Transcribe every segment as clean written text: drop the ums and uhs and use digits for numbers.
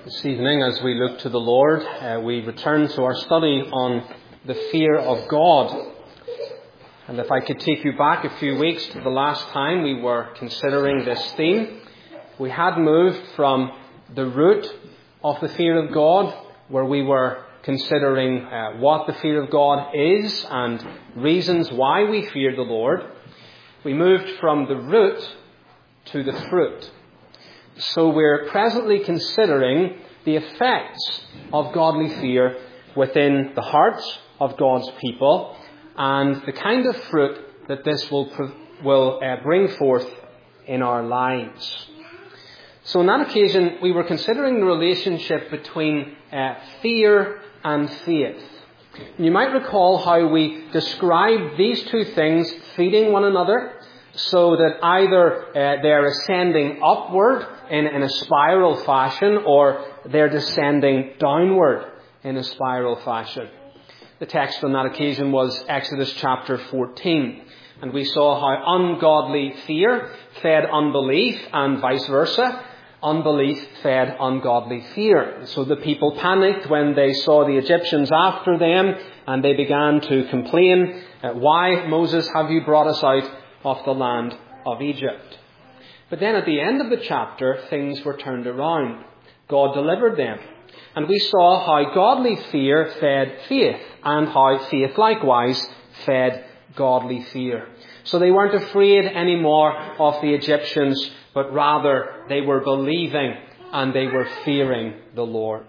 This evening, as we look to the Lord, we return to our study on the fear of God. And if I could take you back a few weeks to the last time we were considering this theme, we had moved from the root of the fear of God, where we were considering what the fear of God is and reasons why we fear the Lord. We moved from the root to the fruit. So we're presently considering the effects of godly fear within the hearts of God's people and the kind of fruit that this will bring forth in our lives. So on that occasion, we were considering the relationship between fear and faith. You might recall how we described these two things feeding one another, so that either they're ascending upward in a spiral fashion, or they're descending downward in a spiral fashion. The text on that occasion was Exodus chapter 14. And we saw how ungodly fear fed unbelief, and vice versa. Unbelief fed ungodly fear. So the people panicked when they saw the Egyptians after them, and they began to complain, "Why, Moses, have you brought us out of the land of Egypt?" But then at the end of the chapter, things were turned around. God delivered them. And we saw how godly fear fed faith, and how faith likewise fed godly fear. So they weren't afraid anymore of the Egyptians, but rather they were believing and they were fearing the Lord.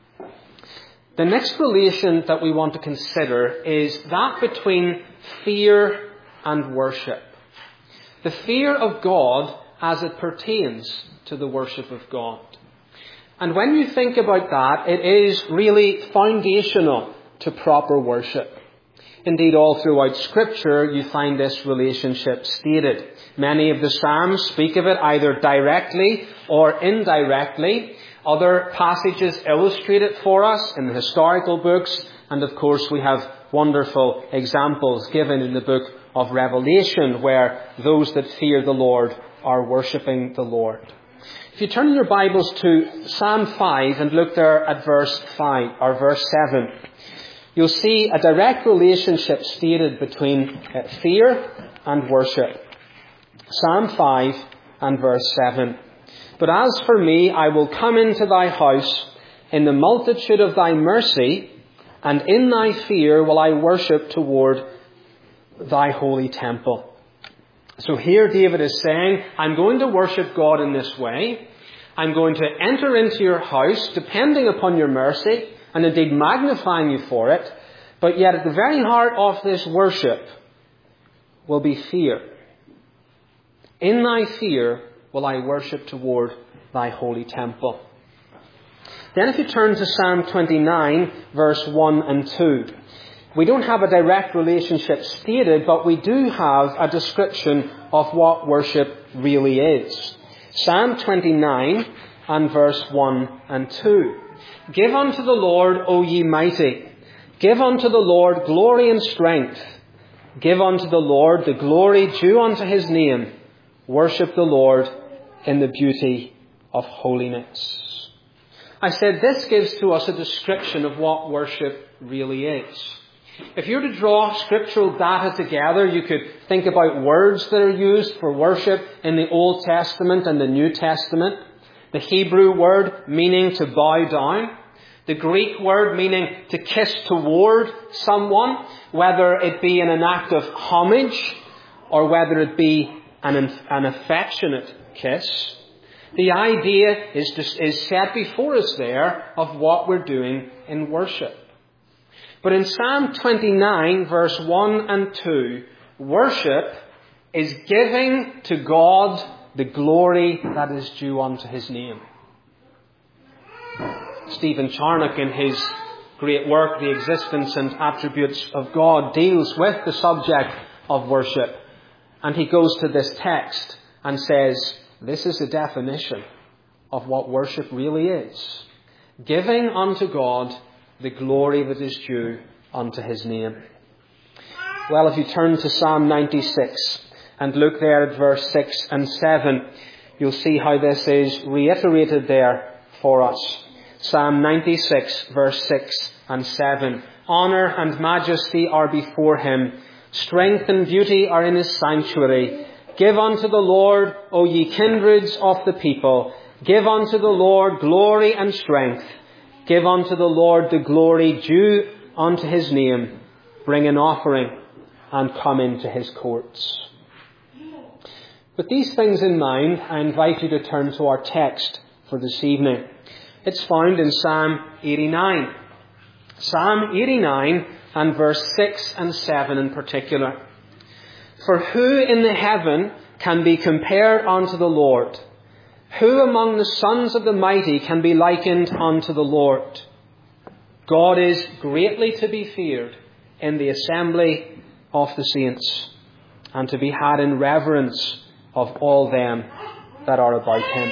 The next relation that we want to consider is that between fear and worship. The fear of God as it pertains to the worship of God. And when you think about that, it is really foundational to proper worship. Indeed, all throughout Scripture, you find this relationship stated. Many of the Psalms speak of it either directly or indirectly. Other passages illustrate it for us in the historical books. And of course, we have wonderful examples given in the book of Revelation, where those that fear the Lord are worshipping the Lord. If you turn your Bibles to Psalm 5 and look there at verse 5 or verse 7, you'll see a direct relationship stated between fear and worship. Psalm 5 and verse 7. "But as for me, I will come into thy house in the multitude of thy mercy, and in thy fear will I worship toward thy holy temple." So here David is saying, I'm going to worship God in this way. I'm going to enter into your house, depending upon your mercy, and indeed magnifying you for it. But yet at the very heart of this worship will be fear. In thy fear will I worship toward thy holy temple. Then if you turn to Psalm 29, verse 1 and 2. We don't have a direct relationship stated, but we do have a description of what worship really is. Psalm 29 and verse 1 and 2. "Give unto the Lord, O ye mighty. Give unto the Lord glory and strength. Give unto the Lord the glory due unto his name. Worship the Lord in the beauty of holiness." I said this gives to us a description of what worship really is. If you were to draw scriptural data together, you could think about words that are used for worship in the Old Testament and the New Testament. The Hebrew word meaning to bow down. The Greek word meaning to kiss toward someone, whether it be in an act of homage or whether it be an affectionate kiss. The idea is set before us there of what we're doing in worship. But in Psalm 29, verse 1 and 2, worship is giving to God the glory that is due unto his name. Stephen Charnock, in his great work, The Existence and Attributes of God, deals with the subject of worship. And he goes to this text and says, this is the definition of what worship really is. Giving unto God the glory that is due unto his name. Well, if you turn to Psalm 96 and look there at verse 6 and 7, you'll see how this is reiterated there for us. Psalm 96, verse 6 and 7. Honour and majesty are before him. Strength and beauty are in his sanctuary. Give unto the Lord, O ye kindreds of the people. Give unto the Lord glory and strength. Give unto the Lord the glory due unto his name. Bring an offering and come into his courts. With these things in mind, I invite you to turn to our text for this evening. It's found in Psalm 89. Psalm 89 and verse 6 and 7 in particular. For who in the heaven can be compared unto the Lord? Who among the sons of the mighty can be likened unto the Lord? God is greatly to be feared in the assembly of the saints, and to be had in reverence of all them that are about him.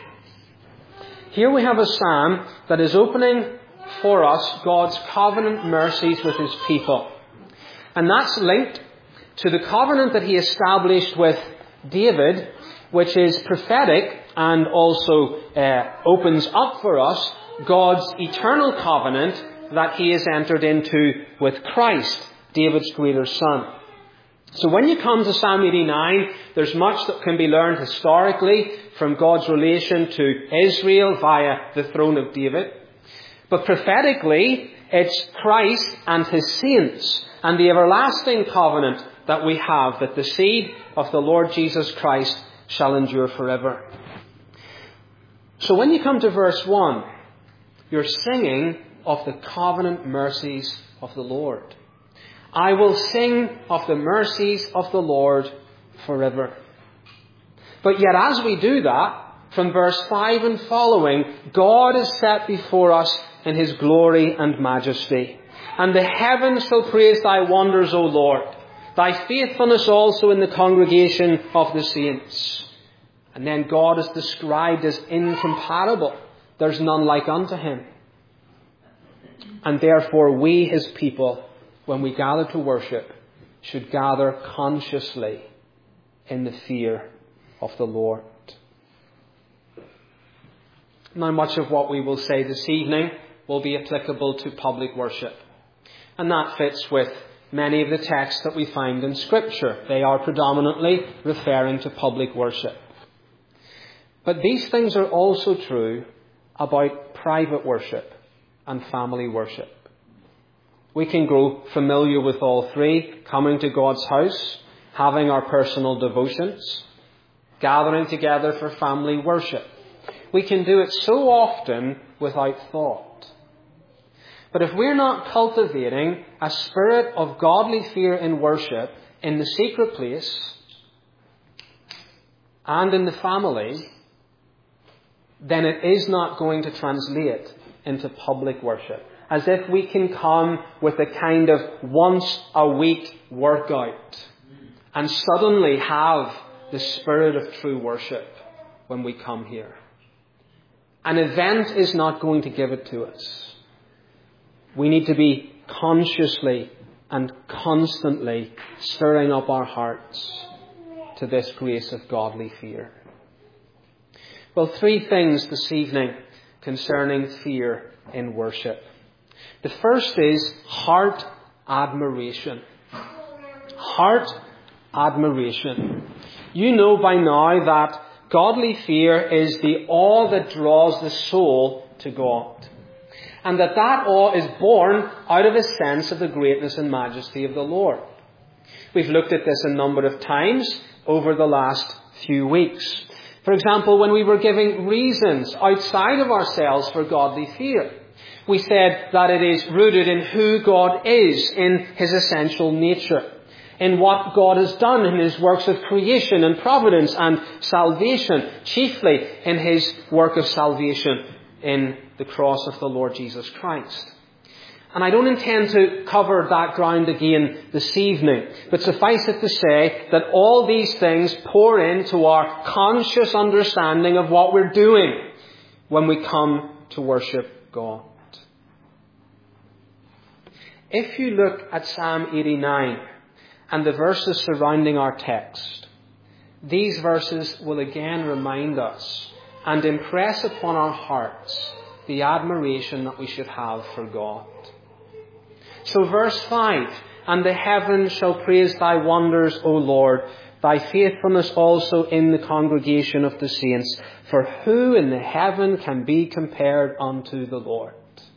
Here we have a psalm that is opening for us God's covenant mercies with his people. And that's linked to the covenant that he established with David, which is prophetic and also opens up for us God's eternal covenant that he has entered into with Christ, David's greater son. So when you come to Psalm 89, there's much that can be learned historically from God's relation to Israel via the throne of David. But prophetically, it's Christ and his saints and the everlasting covenant that we have, that the seed of the Lord Jesus Christ shall endure forever. So when you come to verse 1, you're singing of the covenant mercies of the Lord. I will sing of the mercies of the Lord forever. But yet as we do that, from verse 5 and following, God is set before us in his glory and majesty. And the heavens shall praise thy wonders, O Lord, thy faithfulness also in the congregation of the saints. And then God is described as incomparable. There's none like unto him. And therefore we, his people, when we gather to worship, should gather consciously in the fear of the Lord. Now, much of what we will say this evening will be applicable to public worship. And that fits with many of the texts that we find in Scripture. They are predominantly referring to public worship. But these things are also true about private worship and family worship. We can grow familiar with all three, coming to God's house, having our personal devotions, gathering together for family worship. We can do it so often without thought. But if we're not cultivating a spirit of godly fear in worship in the secret place and in the family, then it is not going to translate into public worship. As if we can come with a kind of once a week workout and suddenly have the spirit of true worship when we come here. An event is not going to give it to us. We need to be consciously and constantly stirring up our hearts to this grace of godly fear. Well, three things this evening concerning fear in worship. The first is heart admiration. Heart admiration. You know by now that godly fear is the awe that draws the soul to God. And that awe is born out of a sense of the greatness and majesty of the Lord. We've looked at this a number of times over the last few weeks. For example, when we were giving reasons outside of ourselves for godly fear, we said that it is rooted in who God is, in his essential nature, in what God has done in his works of creation and providence and salvation, chiefly in his work of salvation in the cross of the Lord Jesus Christ. And I don't intend to cover that ground again this evening, but suffice it to say that all these things pour into our conscious understanding of what we're doing when we come to worship God. If you look at Psalm 89 and the verses surrounding our text, these verses will again remind us and impress upon our hearts the admiration that we should have for God. So verse 5, and the heavens shall praise thy wonders, O Lord, thy faithfulness also in the congregation of the saints. For who in the heaven can be compared unto the Lord?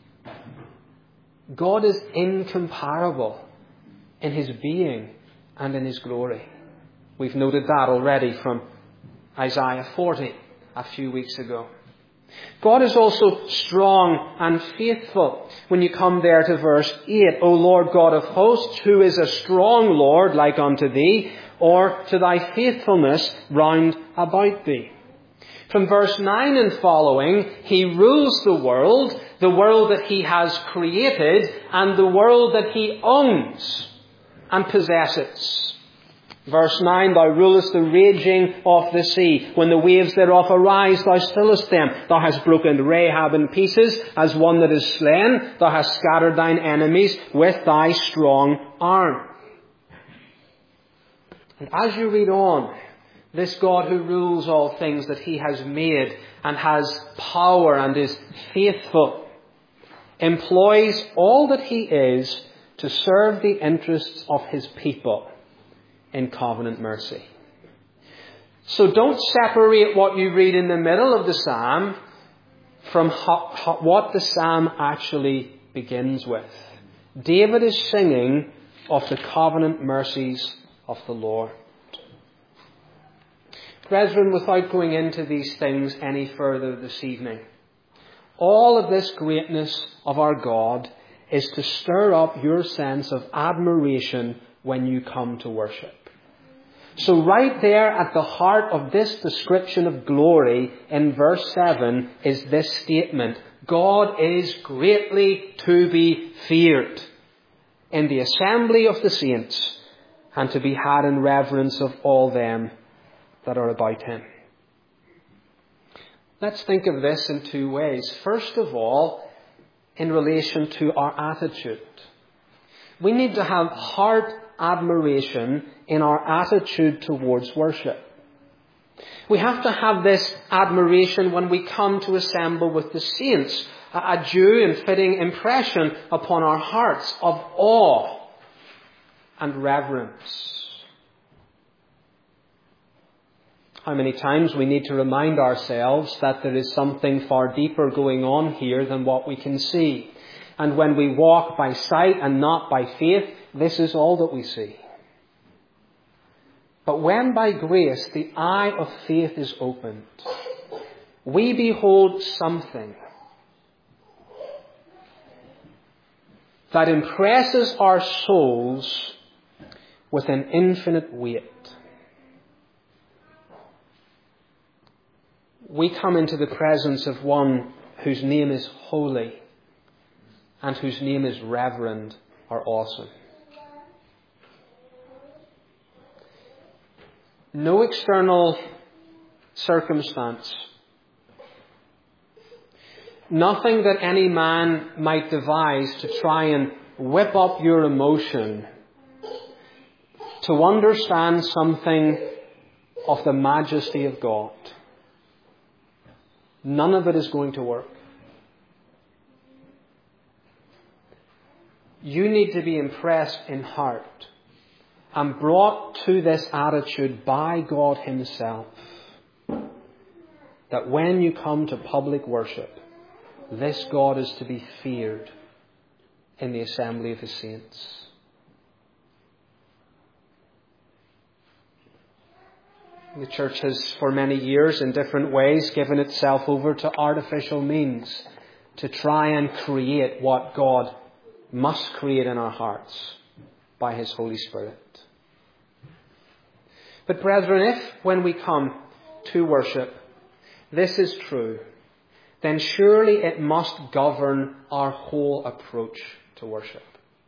God is incomparable in his being and in his glory. We've noted that already from Isaiah 40 a few weeks ago. God is also strong and faithful. When you come there to verse 8, O Lord God of hosts, who is a strong Lord like unto thee, or to thy faithfulness round about thee. From verse 9 and following, he rules the world that he has created, and the world that he owns and possesses. Verse 9, thou rulest the raging of the sea. When the waves thereof arise, thou stillest them. Thou hast broken Rahab in pieces as one that is slain. Thou hast scattered thine enemies with thy strong arm. And as you read on, this God who rules all things that he has made and has power and is faithful, employs all that he is to serve the interests of his people in covenant mercy. So don't separate what you read in the middle of the psalm from what the psalm actually begins with. David is singing of the covenant mercies of the Lord. Brethren, without going into these things any further this evening, all of this greatness of our God is to stir up your sense of admiration when you come to worship. So right there at the heart of this description of glory in verse 7 is this statement: God is greatly to be feared in the assembly of the saints, and to be had in reverence of all them that are about him. Let's think of this in two ways. First of all, in relation to our attitude. We need to have heart admiration in our attitude towards worship. We have to have this admiration when we come to assemble with the saints, a due and fitting impression upon our hearts of awe and reverence. How many times we need to remind ourselves that there is something far deeper going on here than what we can see. And when we walk by sight and not by faith, this is all that we see. But when by grace the eye of faith is opened, we behold something that impresses our souls with an infinite weight. We come into the presence of one whose name is holy and whose name is reverend or awesome. No external circumstance, nothing that any man might devise to try and whip up your emotion to understand something of the majesty of God. None of it is going to work. You need to be impressed in heart and brought to this attitude by God himself, that when you come to public worship, this God is to be feared in the assembly of his saints. The church has for many years in different ways given itself over to artificial means to try and create what God must create in our hearts by his Holy Spirit. But brethren, if when we come to worship, this is true, then surely it must govern our whole approach to worship.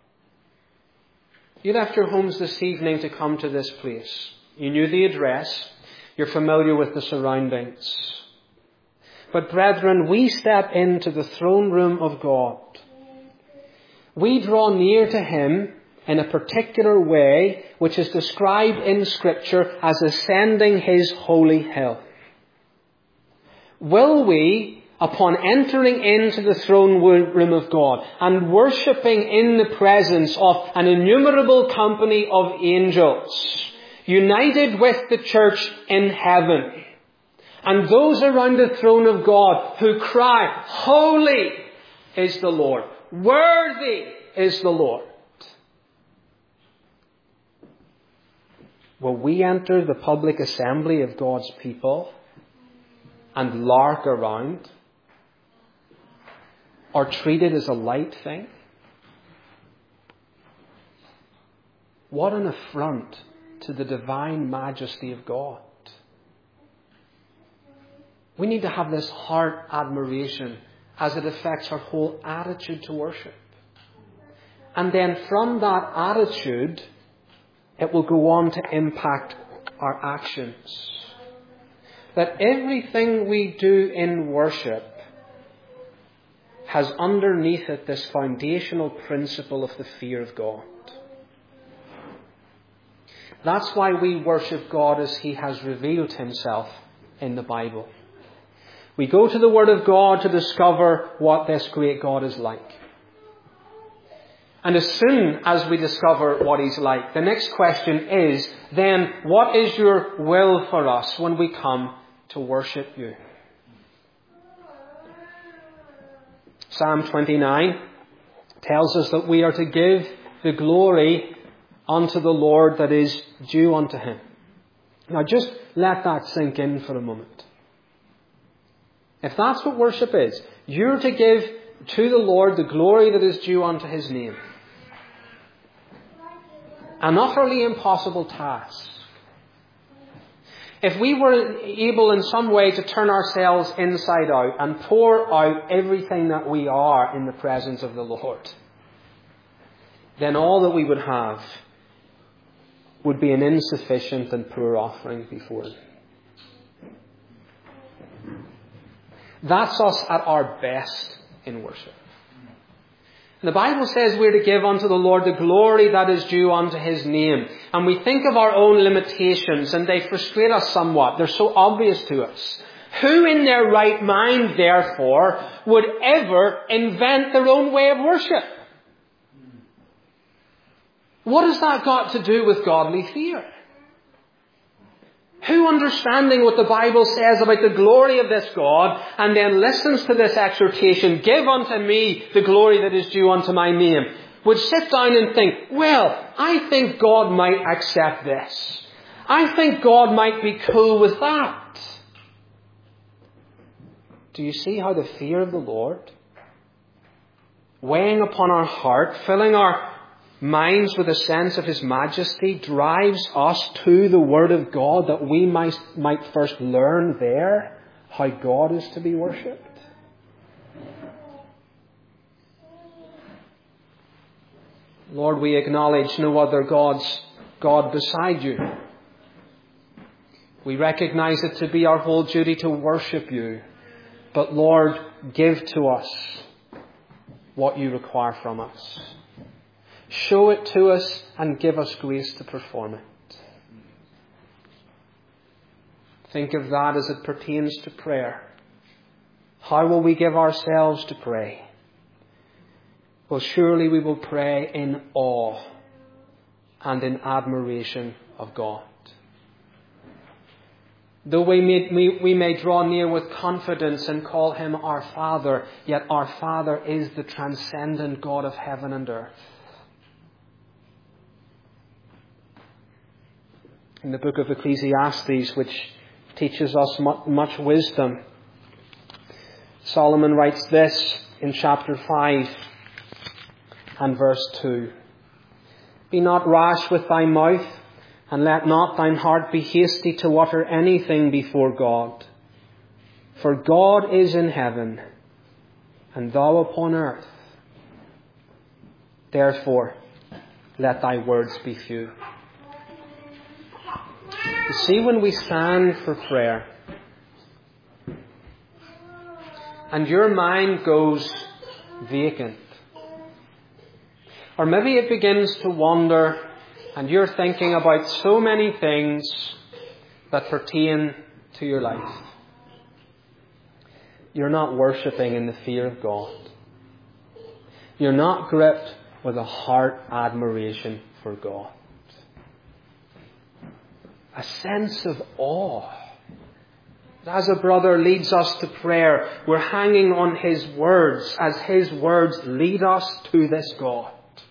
You left your homes this evening to come to this place. You knew the address. You're familiar with the surroundings. But brethren, we step into the throne room of God. We draw near to him in a particular way, which is described in Scripture as ascending his holy hill. Will we upon entering into the throne room of God and worshipping in the presence of an innumerable company of angels, united with the church in heaven, and those around the throne of God who cry, "Holy is the Lord, worthy is the Lord." Will we enter the public assembly of God's people and lark around, or treat it as a light thing? What an affront to the divine majesty of God. We need to have this heart admiration as it affects our whole attitude to worship. And then from that attitude, it will go on to impact our actions. That everything we do in worship has underneath it this foundational principle of the fear of God. That's why we worship God as He has revealed Himself in the Bible. We go to the Word of God to discover what this great God is like. And as soon as we discover what He's like, the next question is, then, what is your will for us when we come to worship You? Psalm 29 tells us that we are to give the glory unto the Lord that is due unto Him. Now just let that sink in for a moment. If that's what worship is, you're to give to the Lord the glory that is due unto His name. An utterly impossible task. If we were able in some way to turn ourselves inside out and pour out everything that we are in the presence of the Lord, then all that we would have would be an insufficient and poor offering before Him. That's us at our best in worship. The Bible says we're to give unto the Lord the glory that is due unto His name. And we think of our own limitations and they frustrate us somewhat. They're so obvious to us. Who in their right mind, therefore, would ever invent their own way of worship? What has that got to do with godly fear? Who, understanding what the Bible says about the glory of this God, and then listens to this exhortation, "Give unto me the glory that is due unto my name," would sit down and think, "Well, I think God might accept this. I think God might be cool with that." Do you see how the fear of the Lord, weighing upon our heart, filling our minds with a sense of His majesty, drives us to the Word of God that we might first learn there how God is to be worshipped? Lord, we acknowledge no other God beside You. We recognize it to be our whole duty to worship You. But Lord, give to us what You require from us. Show it to us and give us grace to perform it. Think of that as it pertains to prayer. How will we give ourselves to pray? Well, surely we will pray in awe and in admiration of God. Though we may draw near with confidence and call Him our Father, yet our Father is the transcendent God of heaven and earth. In the book of Ecclesiastes, which teaches us much wisdom, Solomon writes this in chapter 5 and verse 2. "Be not rash with thy mouth, and let not thine heart be hasty to utter anything before God. For God is in heaven, and thou upon earth. Therefore, let thy words be few." You see, when we stand for prayer and your mind goes vacant, or maybe it begins to wander and you're thinking about so many things that pertain to your life, you're not worshipping in the fear of God. You're not gripped with a heart admiration for God. A sense of awe. As a brother leads us to prayer, we're hanging on his words as his words lead us to this God.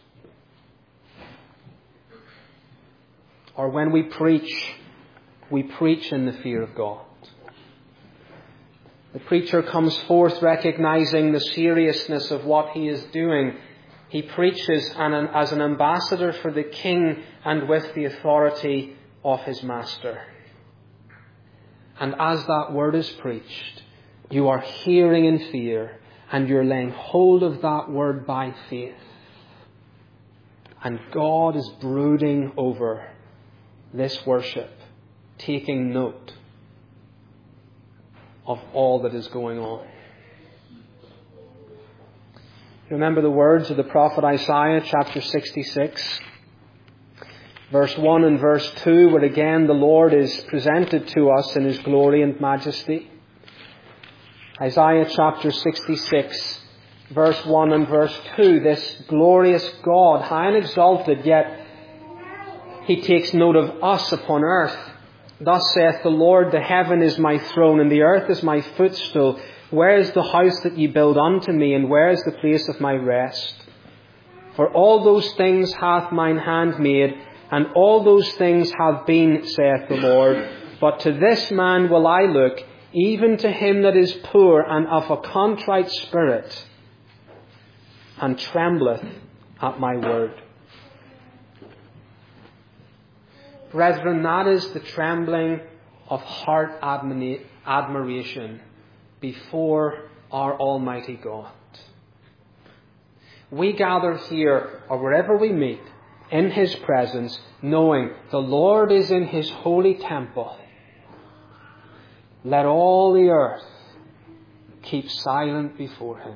Or when we preach in the fear of God. The preacher comes forth recognizing the seriousness of what he is doing. He preaches as an ambassador for the king and with the authority of his master. And as that word is preached, you are hearing in fear and you're laying hold of that word by faith. And God is brooding over this worship, taking note of all that is going on. Remember the words of the prophet Isaiah, chapter 66, verse 1 and verse 2, where again the Lord is presented to us in his glory and majesty. Isaiah chapter 66, verse 1 and verse 2, this glorious God, high and exalted, yet he takes note of us upon earth. Thus saith the Lord, the heaven is my throne, and the earth is my footstool. Where is the house that ye build unto me, and where is the place of my rest? For all those things hath mine hand made, and all those things have been, saith the Lord. But to this man will I look, even to him that is poor and of a contrite spirit, and trembleth at my word. Brethren, that is the trembling of heart admiration before our Almighty God. We gather here or wherever we meet in his presence, knowing the Lord is in his holy temple. Let all the earth keep silent before him.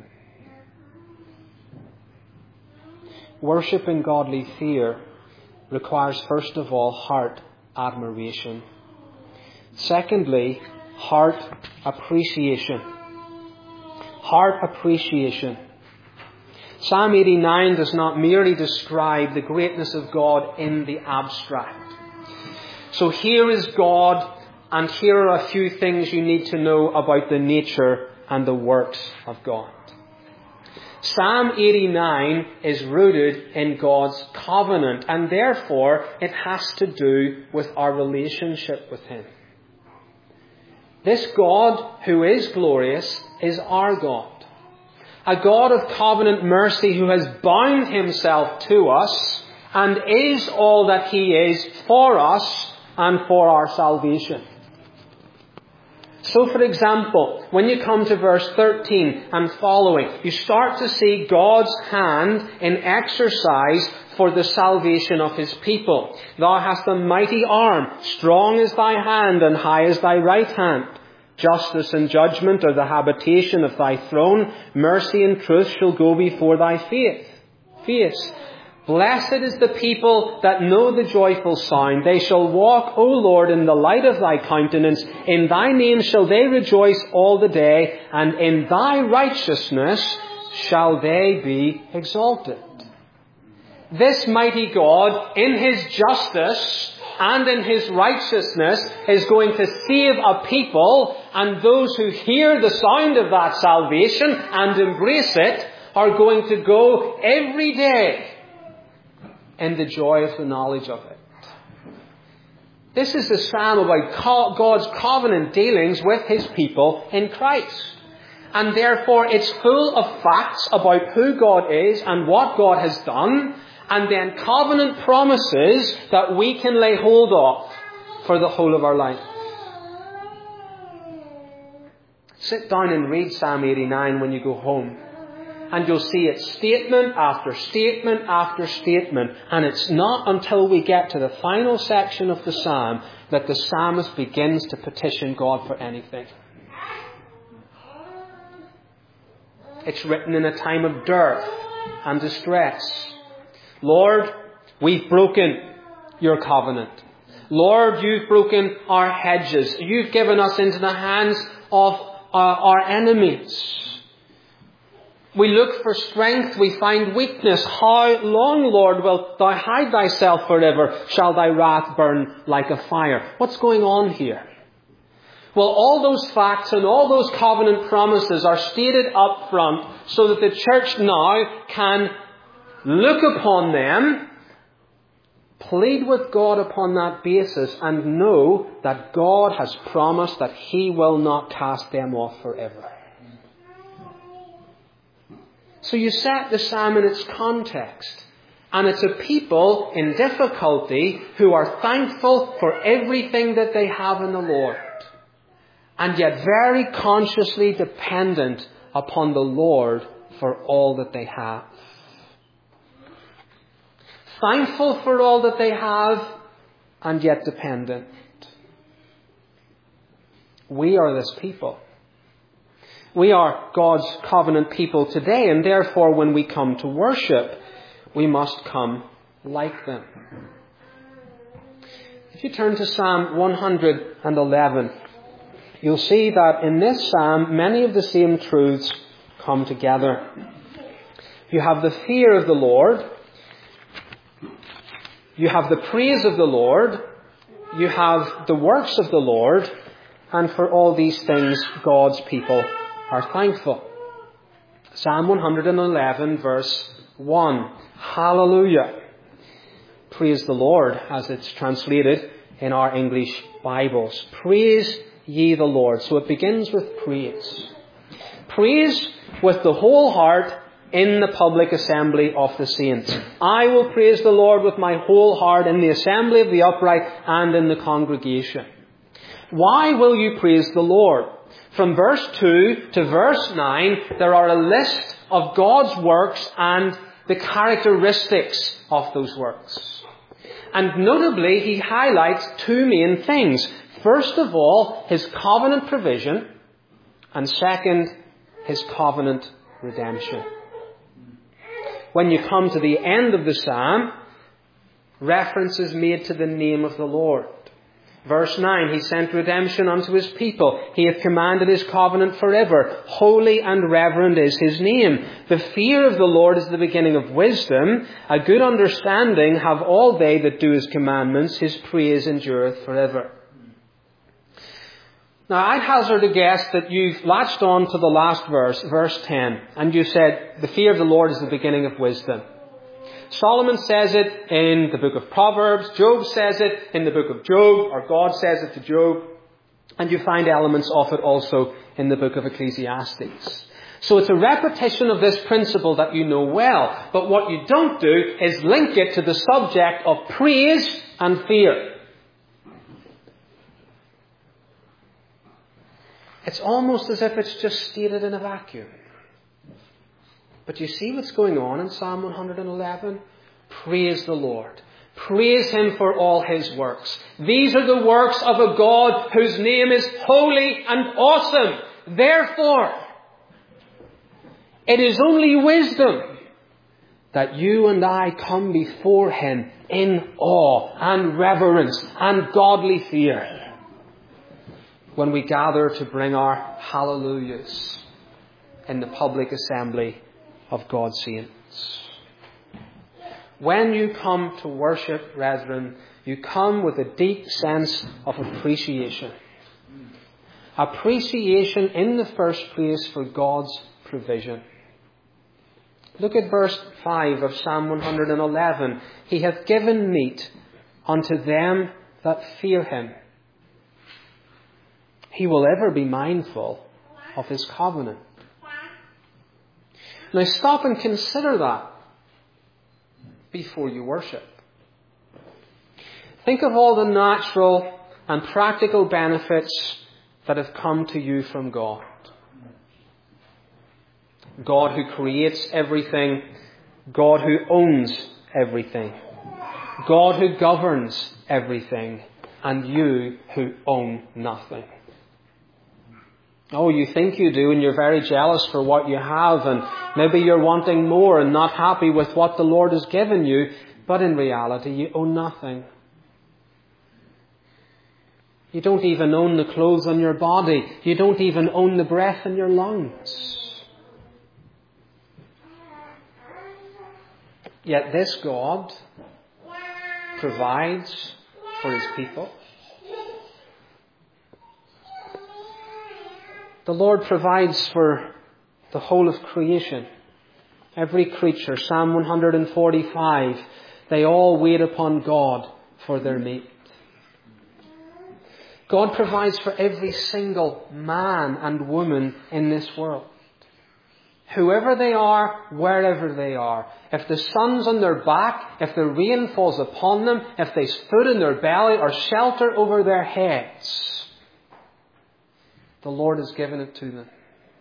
Worship in godly fear requires, first of all, heart admiration. Secondly, heart appreciation. Heart appreciation. Psalm 89 does not merely describe the greatness of God in the abstract. So here is God, and here are a few things you need to know about the nature and the works of God. Psalm 89 is rooted in God's covenant, and therefore it has to do with our relationship with him. This God, who is glorious, is our God. A God of covenant mercy who has bound himself to us and is all that he is for us and for our salvation. So, for example, when you come to verse 13 and following, you start to see God's hand in exercise for the salvation of his people. Thou hast a mighty arm, strong is thy hand and high is thy right hand. Justice and judgment are the habitation of thy throne. Mercy and truth shall go before thy face. Blessed is the people that know the joyful sound. They shall walk, O Lord, in the light of thy countenance. In thy name shall they rejoice all the day, and in thy righteousness shall they be exalted. This mighty God, in his justice and in his righteousness, is going to save a people, and those who hear the sound of that salvation and embrace it are going to go every day in the joy of the knowledge of it. This is the psalm about God's covenant dealings with his people in Christ. And therefore it's full of facts about who God is and what God has done, and then covenant promises that we can lay hold of for the whole of our life. Sit down and read Psalm 89 when you go home. And you'll see it statement after statement after statement. And it's not until we get to the final section of the psalm that the psalmist begins to petition God for anything. It's written in a time of dearth and distress. Lord, we've broken your covenant. Lord, you've broken our hedges. You've given us into the hands of our enemies. We look for strength, we find weakness. How long, Lord, wilt thou hide thyself forever? Shall thy wrath burn like a fire? What's going on here? Well, all those facts and all those covenant promises are stated up front so that the church now can look upon them, plead with God upon that basis, and know that God has promised that He will not cast them off forever. So you set the psalm in its context. And it's a people in difficulty who are thankful for everything that they have in the Lord. And yet very consciously dependent upon the Lord for all that they have. Thankful for all that they have, and yet dependent. We are this people. We are God's covenant people today, and therefore when we come to worship, we must come like them. If you turn to Psalm 111, you'll see that in this psalm, many of the same truths come together. You have the fear of the Lord. You have the praise of the Lord. You have the works of the Lord. And for all these things, God's people are thankful. Psalm 111, verse 1. Hallelujah. Praise the Lord, as it's translated in our English Bibles. Praise ye the Lord. So it begins with praise. Praise with the whole heart in the public assembly of the saints. I will praise the Lord with my whole heart in the assembly of the upright and in the congregation. Why will you praise the Lord? From verse 2 to verse 9, there are a list of God's works and the characteristics of those works. And notably, he highlights two main things. First of all, His covenant provision, and second, His covenant redemption. When you come to the end of the psalm, reference is made to the name of the Lord. Verse 9, He sent redemption unto His people. He hath commanded His covenant forever. Holy and reverend is His name. The fear of the Lord is the beginning of wisdom. A good understanding have all they that do His commandments. His praise endureth forever. Now, I'd hazard a guess that you've latched on to the last verse, verse 10, and you said, the fear of the Lord is the beginning of wisdom. Solomon says it in the book of Proverbs. Job says it in the book of Job, or God says it to Job. And you find elements of it also in the book of Ecclesiastes. So it's a repetition of this principle that you know well. But what you don't do is link it to the subject of praise and fear. It's almost as if it's just stated in a vacuum. But you see what's going on in Psalm 111? Praise the Lord. Praise Him for all His works. These are the works of a God whose name is holy and awesome. Therefore, it is only wisdom that you and I come before Him in awe and reverence and godly fear when we gather to bring our hallelujahs in the public assembly of God's saints. When you come to worship, brethren, you come with a deep sense of appreciation. Appreciation in the first place for God's provision. Look at verse 5 of Psalm 111. He hath given meat unto them that fear Him. He will ever be mindful of His covenant. Now stop and consider that before you worship. Think of all the natural and practical benefits that have come to you from God. God who creates everything. God who owns everything. God who governs everything. And you who own nothing. Oh, you think you do, and you're very jealous for what you have, and maybe you're wanting more and not happy with what the Lord has given you, but in reality you own nothing. You don't even own the clothes on your body. You don't even own the breath in your lungs. Yet this God provides for His people. The Lord provides for the whole of creation. Every creature, Psalm 145, they all wait upon God for their mate. God provides for every single man and woman in this world. Whoever they are, wherever they are. If the sun's on their back, if the rain falls upon them, if there's food in their belly or shelter over their heads, the Lord has given it to them.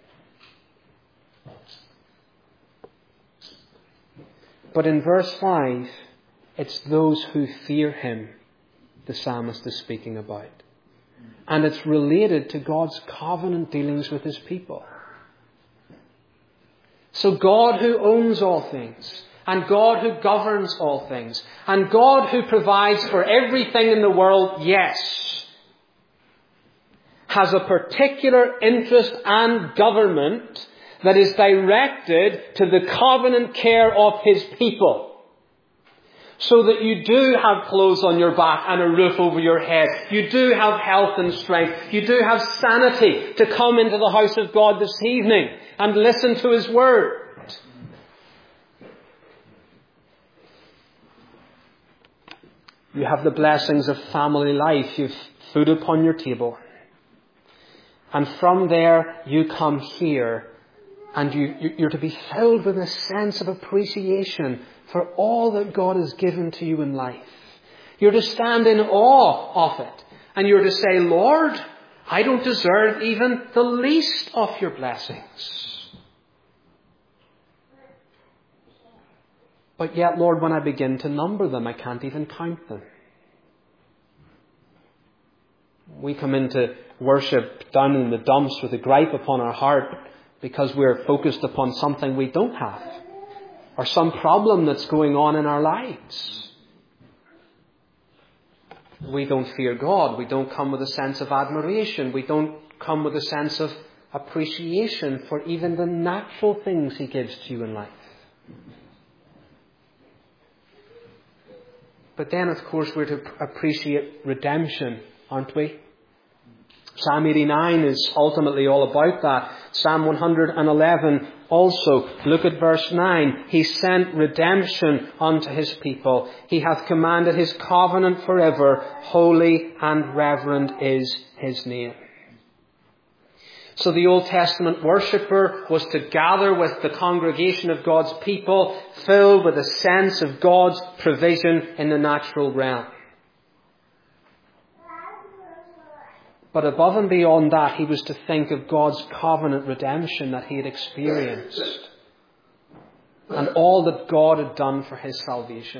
But in verse 5, it's those who fear Him the psalmist is speaking about. And it's related to God's covenant dealings with His people. So God who owns all things, and God who governs all things, and God who provides for everything in the world, yes, has a particular interest and government that is directed to the covenant care of His people. So that you do have clothes on your back and a roof over your head. You do have health and strength. You do have sanity to come into the house of God this evening and listen to His word. You have the blessings of family life. You have food upon your table. And from there you come here and you're to be filled with a sense of appreciation for all that God has given to you in life. You're to stand in awe of it. And you're to say, Lord, I don't deserve even the least of your blessings. But yet, Lord, when I begin to number them, I can't even count them. We come into worship down in the dumps with a gripe upon our heart because we're focused upon something we don't have, or some problem that's going on in our lives. We don't fear God. We don't come with a sense of admiration. We don't come with a sense of appreciation for even the natural things He gives to you in life. But then, of course, we're to appreciate redemption, aren't we? Psalm 89 is ultimately all about that. Psalm 111 also. Look at verse 9. He sent redemption unto His people. He hath commanded His covenant forever. Holy and reverend is His name. So the Old Testament worshipper was to gather with the congregation of God's people, filled with a sense of God's provision in the natural realm. But above and beyond that, he was to think of God's covenant redemption that he had experienced and all that God had done for his salvation.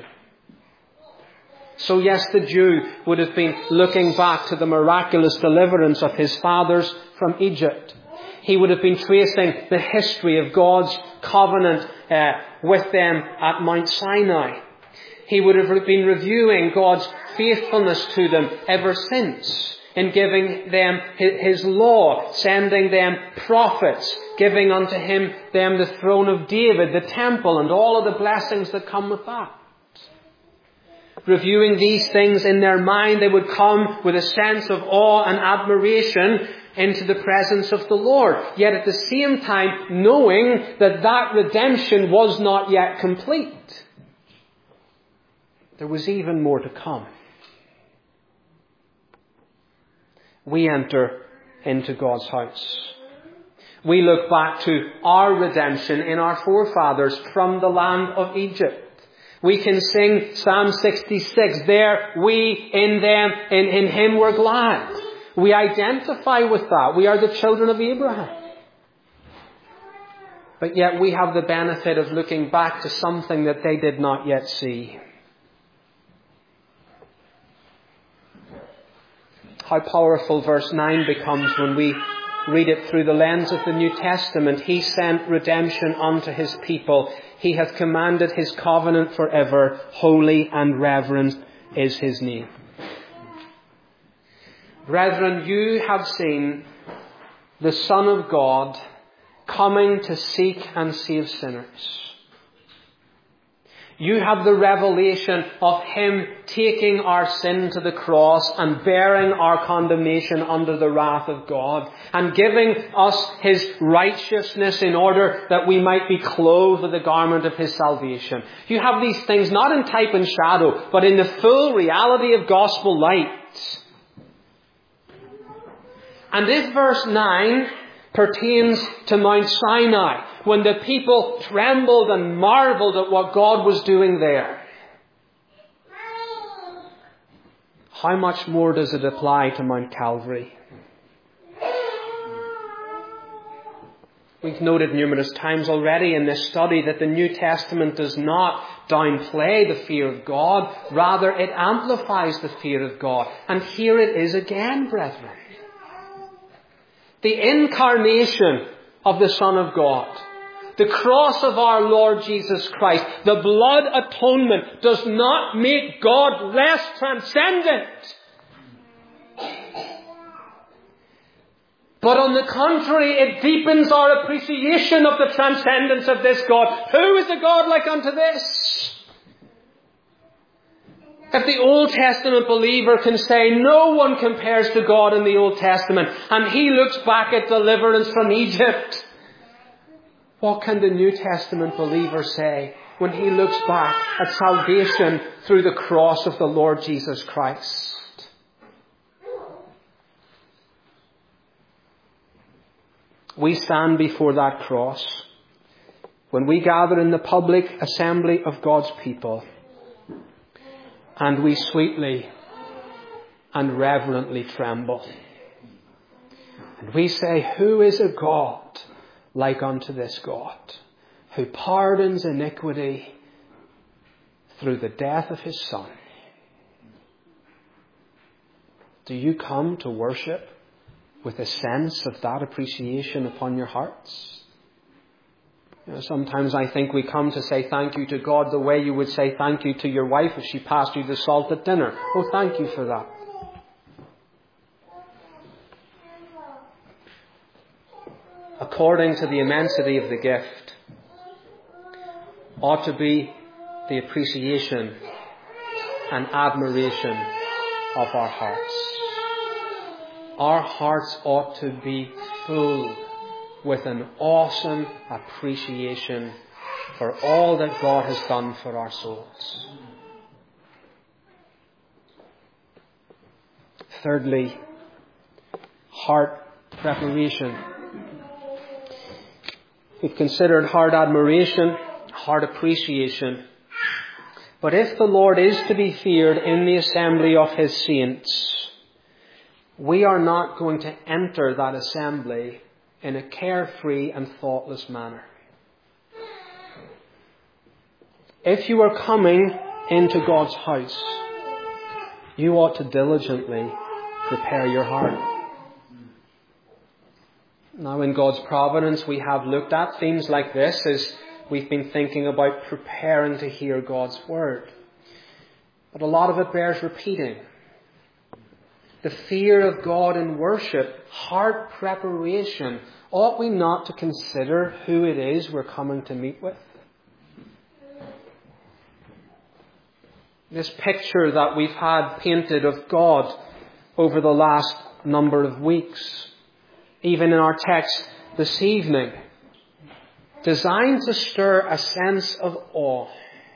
So yes, the Jew would have been looking back to the miraculous deliverance of his fathers from Egypt. He would have been tracing the history of God's covenant with them at Mount Sinai. He would have been reviewing God's faithfulness to them ever since, in giving them His law, sending them prophets, giving unto them the throne of David, the temple, and all of the blessings that come with that. Reviewing these things in their mind, they would come with a sense of awe and admiration into the presence of the Lord. Yet at the same time, knowing that that redemption was not yet complete. There was even more to come. We enter into God's house. We look back to our redemption in our forefathers from the land of Egypt. We can sing Psalm 66, there we in them, in Him were glad. We identify with that. We are the children of Abraham. But yet we have the benefit of looking back to something that they did not yet see. How powerful verse 9 becomes when we read it through the lens of the New Testament. He sent redemption unto His people. He hath commanded His covenant forever. Holy and reverend is His name. Brethren, you have seen the Son of God coming to seek and save sinners. You have the revelation of Him taking our sin to the cross and bearing our condemnation under the wrath of God and giving us His righteousness in order that we might be clothed with the garment of His salvation. You have these things not in type and shadow, but in the full reality of gospel light. And this verse 9 pertains to Mount Sinai, when the people trembled and marveled at what God was doing there. How much more does it apply to Mount Calvary? We've noted numerous times already in this study that the New Testament does not downplay the fear of God. Rather, it amplifies the fear of God. And here it is again, brethren. The incarnation of the Son of God, the cross of our Lord Jesus Christ, the blood atonement does not make God less transcendent. But on the contrary, it deepens our appreciation of the transcendence of this God. Who is a God like unto this? If the Old Testament believer can say no one compares to God in the Old Testament, and he looks back at deliverance from Egypt, what can the New Testament believer say when he looks back at salvation through the cross of the Lord Jesus Christ? We stand before that cross when we gather in the public assembly of God's people, and we sweetly and reverently tremble. And we say, who is a God like unto this God, who pardons iniquity through the death of His Son? Do you come to worship with a sense of that appreciation upon your hearts? Sometimes I think we come to say thank you to God the way you would say thank you to your wife if she passed you the salt at dinner. Oh, thank you for that. According to the immensity of the gift, ought to be the appreciation and admiration of our hearts. Our hearts ought to be full with an awesome appreciation for all that God has done for our souls. Thirdly, heart preparation. We've considered heart admiration, heart appreciation. But if the Lord is to be feared in the assembly of His saints, we are not going to enter that assembly in a carefree and thoughtless manner. If you are coming into God's house, you ought to diligently prepare your heart. Now, in God's providence, we have looked at themes like this as we've been thinking about preparing to hear God's word. But a lot of it bears repeating. The fear of God in worship, heart preparation, ought we not to consider who it is we're coming to meet with? This picture that we've had painted of God over the last number of weeks, even in our text this evening, designed to stir a sense of awe.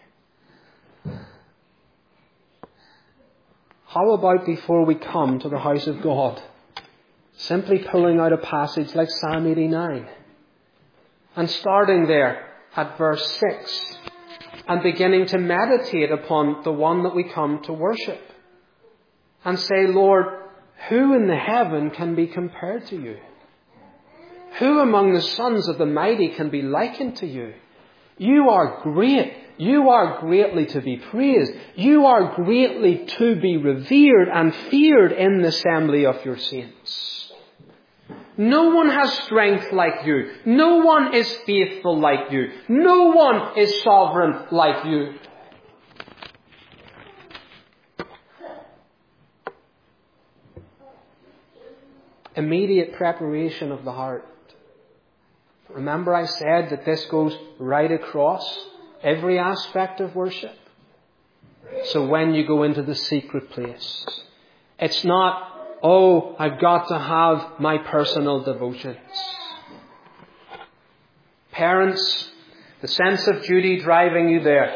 How about before we come to the house of God, simply pulling out a passage like Psalm 89 and starting there at verse 6 and beginning to meditate upon the one that we come to worship and say, Lord, who in the heaven can be compared to you? Who among the sons of the mighty can be likened to you? You are great. You are greatly to be praised. You are greatly to be revered and feared in the assembly of your saints. No one has strength like you. No one is faithful like you. No one is sovereign like you. immediate preparation of the heart. Remember I said that this goes right across every aspect of worship. So when you go into the secret place, it's not, oh, I've got to have my personal devotions. Parents, the sense of duty driving you there.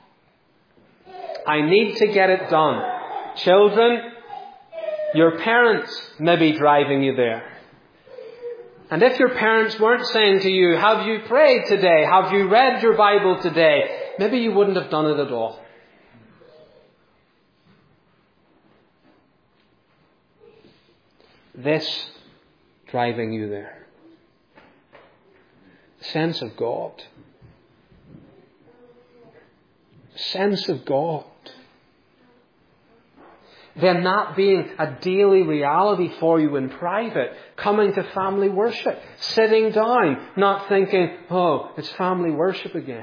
I need to get it done. Children, your parents may be driving you there. And if your parents weren't saying to you, have you prayed today? Have you read your Bible today? Maybe you wouldn't have done it at all. This driving you there. Sense of God. Sense of God. Then that being a daily reality for you in private, coming to family worship, sitting down, not thinking, oh, it's family worship again.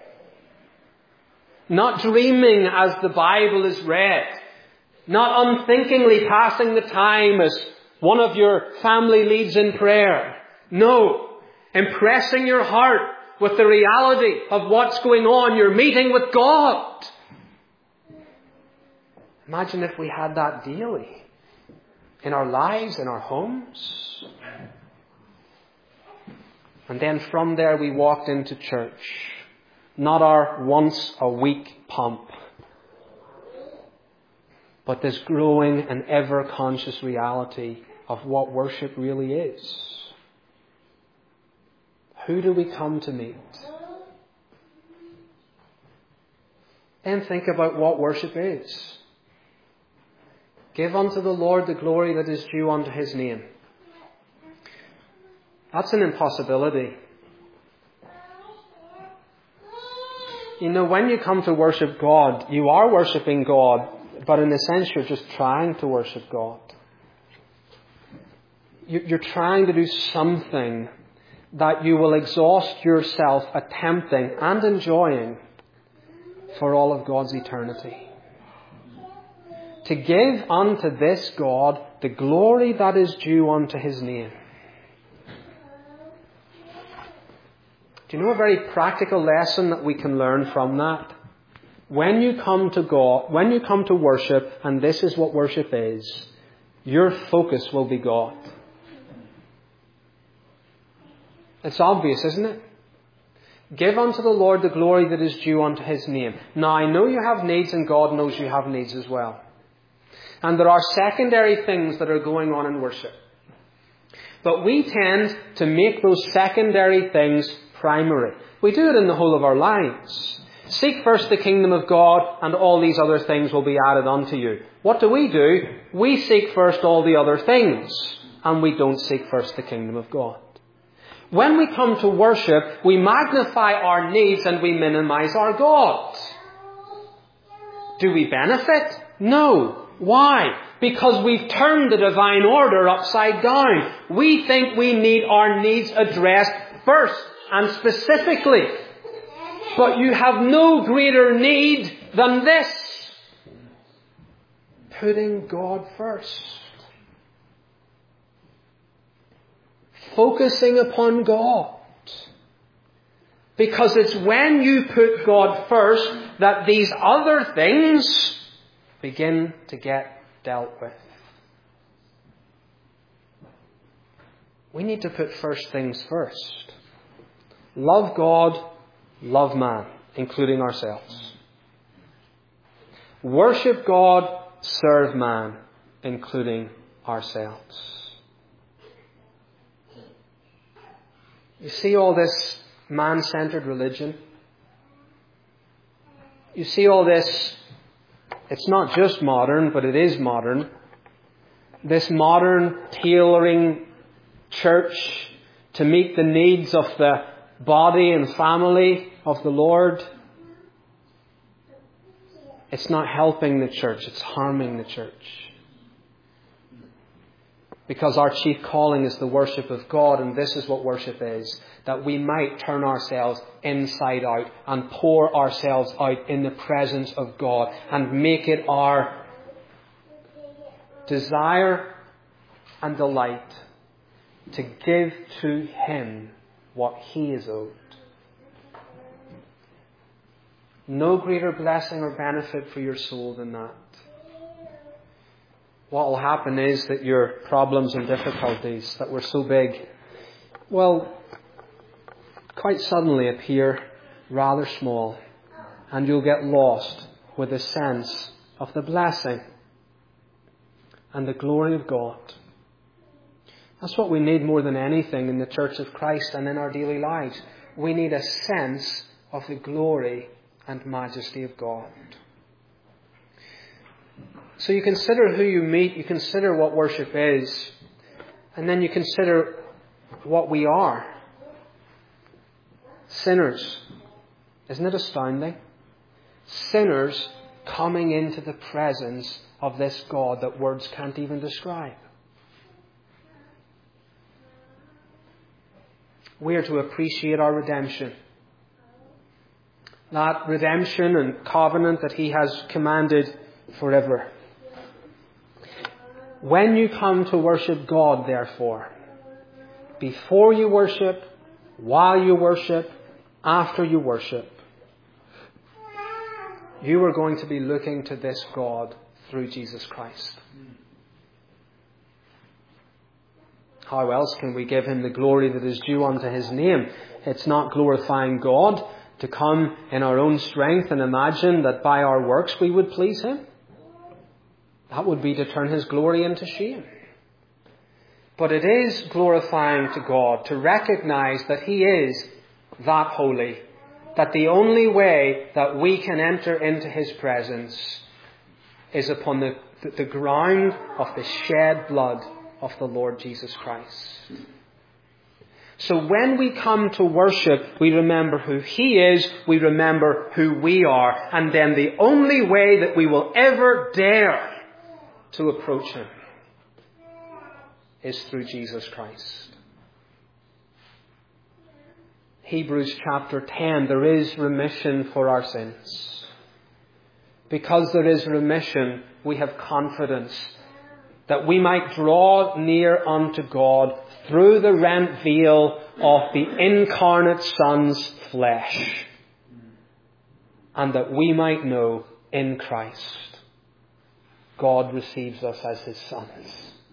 Not dreaming as the Bible is read. Not unthinkingly passing the time as one of your family leads in prayer. No. Impressing your heart with the reality of what's going on. You're meeting with God. Imagine if we had that daily. In our lives, in our homes. And then from there we walked into church. Not our once a week pump. But this growing and ever conscious reality of what worship really is. Who do we come to meet? Then think about what worship is. Give unto the Lord the glory that is due unto His name. That's an impossibility. You know, when you come to worship God, you are worshipping God, but in a sense you're just trying to worship God. You're trying to do something that you will exhaust yourself attempting and enjoying for all of God's eternity. To give unto this God the glory that is due unto His name. Do you know a very practical lesson that we can learn from that? When you come to God, when you come to worship, and this is what worship is, your focus will be God. It's obvious, isn't it? Give unto the Lord the glory that is due unto His name. Now, I know you have needs, and God knows you have needs as well. And there are secondary things that are going on in worship. But we tend to make those secondary things primary. We do it in the whole of our lives. Seek first the kingdom of God, and all these other things will be added unto you. What do? We seek first all the other things, and we don't seek first the kingdom of God. When we come to worship, we magnify our needs and we minimize our God. Do we benefit? No. Why? Because we've turned the divine order upside down. We think we need our needs addressed first and specifically. But you have no greater need than this. Putting God first. Focusing upon God. Because it's when you put God first that these other things begin to get dealt with. We need to put first things first. Love God, love man, including ourselves. Worship God, serve man, including ourselves. You see all this man-centered religion? You see all this, it's not just modern, but it is modern. This modern tailoring church to meet the needs of the body and family of the Lord. It's not helping the church, it's harming the church. Because our chief calling is the worship of God, and this is what worship is. That we might turn ourselves inside out and pour ourselves out in the presence of God and make it our desire and delight to give to Him what He is owed. No greater blessing or benefit for your soul than that. What will happen is that your problems and difficulties that were so big will quite suddenly appear rather small, and you'll get lost with a sense of the blessing and the glory of God. That's what we need more than anything in the Church of Christ and in our daily lives. We need a sense of the glory and majesty of God. So you consider who you meet, you consider what worship is, and then you consider what we are. Sinners. Isn't it astounding? Sinners coming into the presence of this God that words can't even describe. We are to appreciate our redemption. That redemption and covenant that He has commanded forever. When you come to worship God, therefore, before you worship, while you worship, after you worship, you are going to be looking to this God through Jesus Christ. How else can we give Him the glory that is due unto His name? It's not glorifying God to come in our own strength and imagine that by our works we would please Him. That would be to turn His glory into shame. But it is glorifying to God to recognize that He is that holy, that the only way that we can enter into His presence is upon the ground of the shed blood of the Lord Jesus Christ. So when we come to worship, we remember who He is, we remember who we are, and then the only way that we will ever dare to approach Him is through Jesus Christ. Hebrews chapter 10, there is remission for our sins. Because there is remission, we have confidence that we might draw near unto God through the rent veil of the incarnate Son's flesh, and that we might know in Christ God receives us as His sons.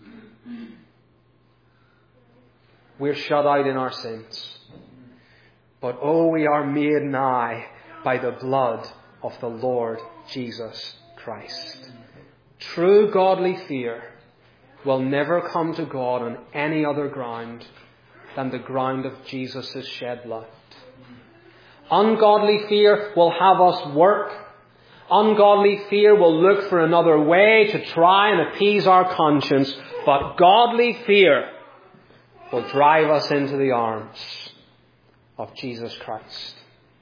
We're shut out in our sins. But we are made nigh by the blood of the Lord Jesus Christ. True godly fear will never come to God on any other ground than the ground of Jesus' shed blood. Ungodly fear will have us work. Ungodly fear will look for another way to try and appease our conscience. But godly fear will drive us into the arms of Jesus Christ.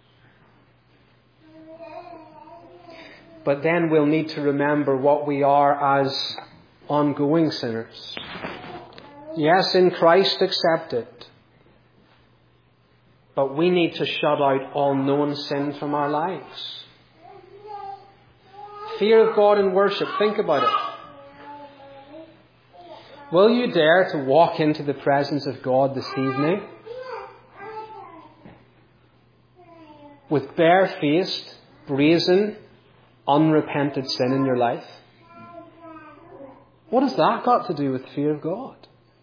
But then we'll need to remember what we are as ongoing sinners. Yes, in Christ accepted. But we need to shut out all known sin from our lives. Fear of God in worship. Think about it. Will you dare to walk into the presence of God this evening with bare-faced, brazen, unrepented sin in your life? What has that got to do with fear of God?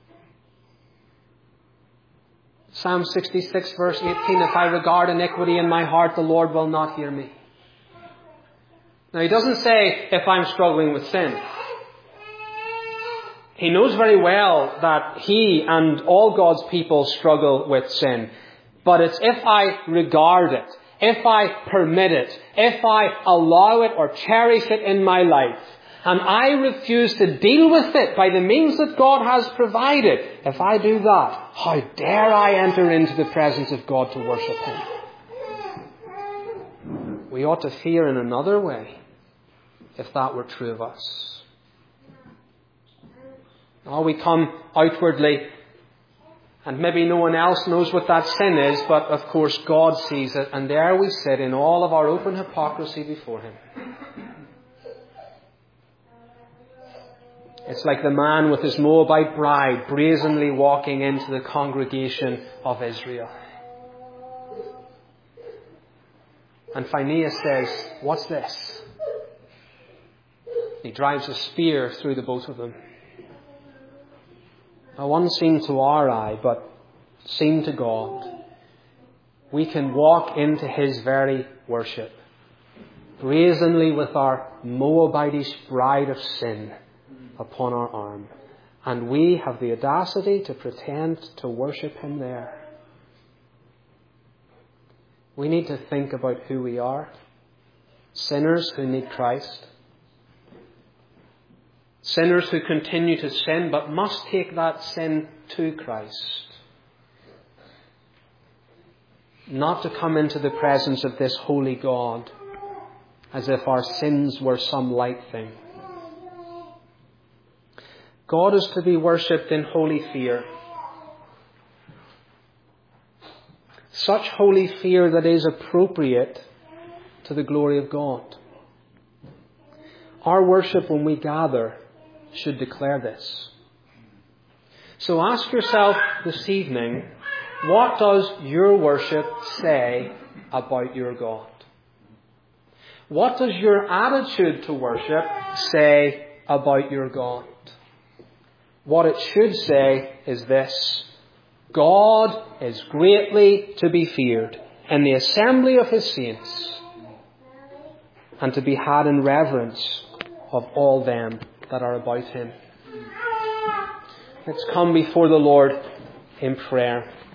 Psalm 66 verse 18, if I regard iniquity in my heart, the Lord will not hear me. Now He doesn't say if I'm struggling with sin. He knows very well that He and all God's people struggle with sin. But it's if I regard it, if I permit it, if I allow it or cherish it in my life, and I refuse to deal with it by the means that God has provided, if I do that, how dare I enter into the presence of God to worship Him? We ought to fear in another way if that were true of us. Now we come outwardly, and maybe no one else knows what that sin is, but of course God sees it, and there we sit in all of our open hypocrisy before Him. It's like the man with his Moabite bride brazenly walking into the congregation of Israel. And Phinehas says, "What's this?" He drives a spear through the both of them. Now, unseen to our eye, but seen to God, we can walk into His very worship brazenly with our Moabitish bride of sin upon our arm. And we have the audacity to pretend to worship Him there. We need to think about who we are. Sinners who need Christ. Sinners who continue to sin but must take that sin to Christ. Not to come into the presence of this holy God as if our sins were some light thing. God is to be worshipped in holy fear. Such holy fear that is appropriate to the glory of God. Our worship when we gather should declare this. So ask yourself this evening, what does your worship say about your God? What does your attitude to worship say about your God? What it should say is this: God is greatly to be feared in the assembly of His saints, and to be had in reverence of all them that are about Him. Let's come before the Lord in prayer.